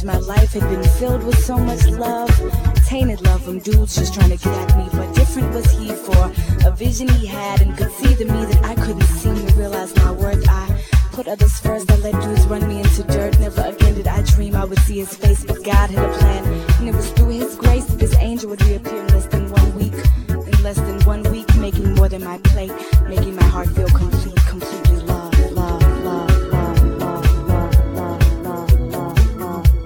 my life had been filled with so much love. Tainted love from dudes just trying to get at me. But different was he for a vision he had and could see the me that I couldn't seem to realize my worth. I put others first, I let dudes run me into dirt. Never again did I dream I would see his face, but God had a plan. And it was through his grace that this angel would reappear in less than 1 week. In less than 1 week, making more than my plate, making my heart feel complete, completely loved, loved, loved, loved, loved, loved, loved, loved, loved,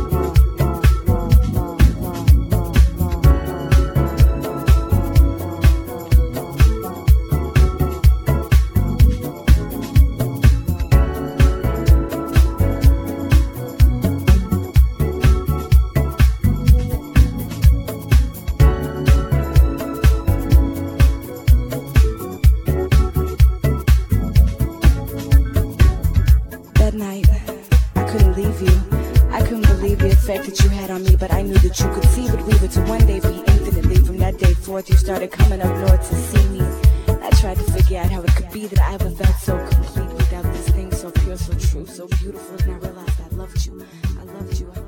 that you had on me, but I knew that you could see what we were to one day be infinitely. From that day forth, you started coming up north to see me. I tried to figure out how it could be that I ever felt so complete without this thing so pure, so true, so beautiful. And I realized I loved you. I loved you.